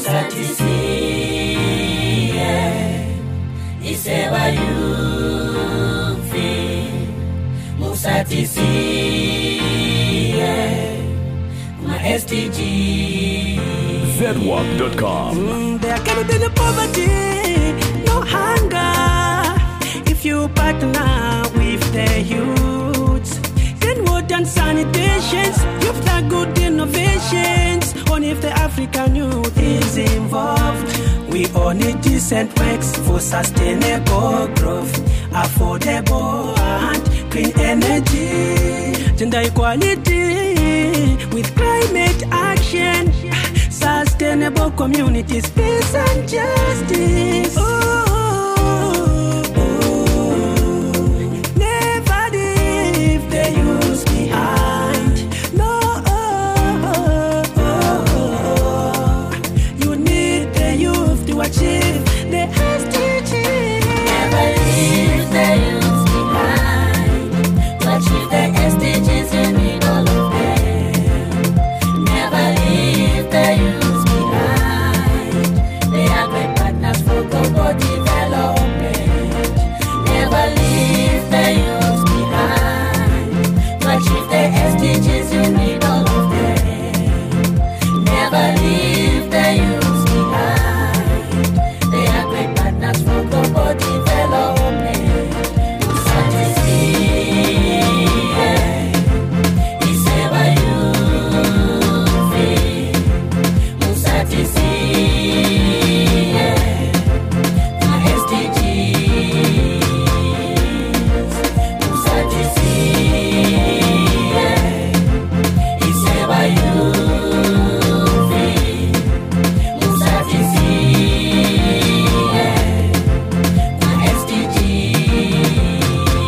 Musatisiye Iseba yufi Musatisiye Ma STG ZWAP.com. There can be no poverty, no hunger if you partner with the youths. Clean water and sanitations, you've got good innovations. Only if the African youth is involved. We all need decent works for sustainable growth, affordable and clean energy, gender equality with climate action, sustainable communities, peace and justice. Never leave the youth behind. No, you need the youth to achieve the SDGs. Never leave the youth behind. To achieve the SDGs, you need all of them. Never leave the youth behind. They are great partners for global development. Never leave the youth behind. To achieve the SDGs, you need all of them. Never leave the youth behind. They are great partners for global development. Musatisiye Iseba yufi Musatisiye Ma SDGs Musatisiye Iseba yufi Musatisiye Ma SDGs.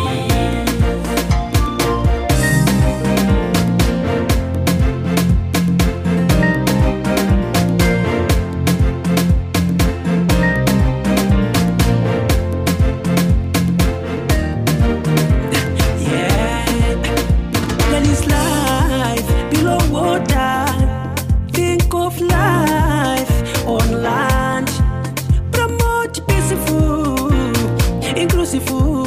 There is life below water. Think of life on land. Promote peaceful, inclusive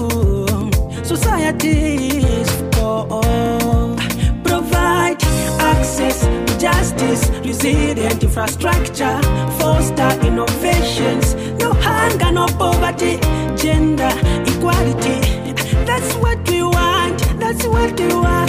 societies for all. Provide access to justice, resilient infrastructure, foster innovations. No hunger, no poverty, gender equality. That's what we want. That's what we want.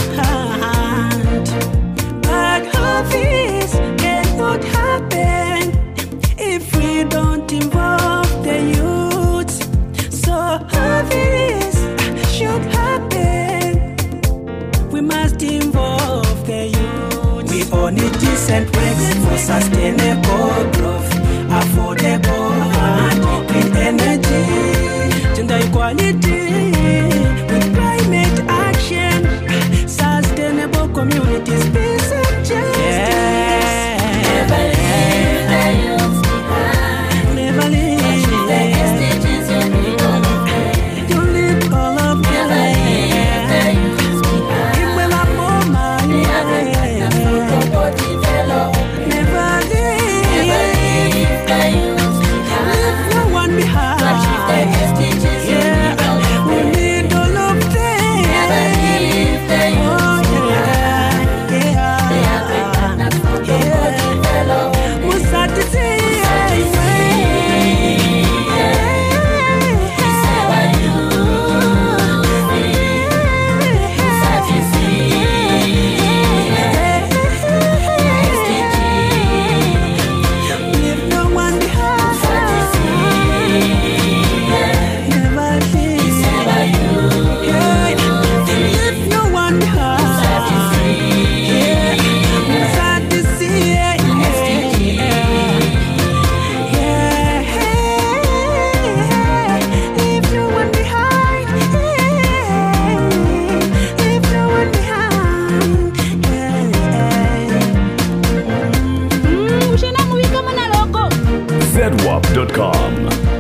But all this cannot happen if we don't involve the youth. So all this should happen. We must involve the youth. We all need decent works for sustainable growth, affordable and clean energy, gender equality with climate action, sustainable communities, peace and justice. Never leave the youth behind. Never Achieve the leave. SDGs, you need all of them. You need all of Never leave the them. youth behind. It will have more money. They are great partners for global development. Never Never leave. leave the youth behind. Leave no one behind. To achieve the SDGs, you need all of We them. need all of them. Never leave the youth Oh, behind. They are great partners for global development. Musatisiye. Iseba yufi Musatisiye SDGs Leave no one behind. Musatisiye Never leave. Iseba yufi Leave no one behind. Musatisiye Musatisiye. Leave no one behind. Leave no one behind. ZWAP.com.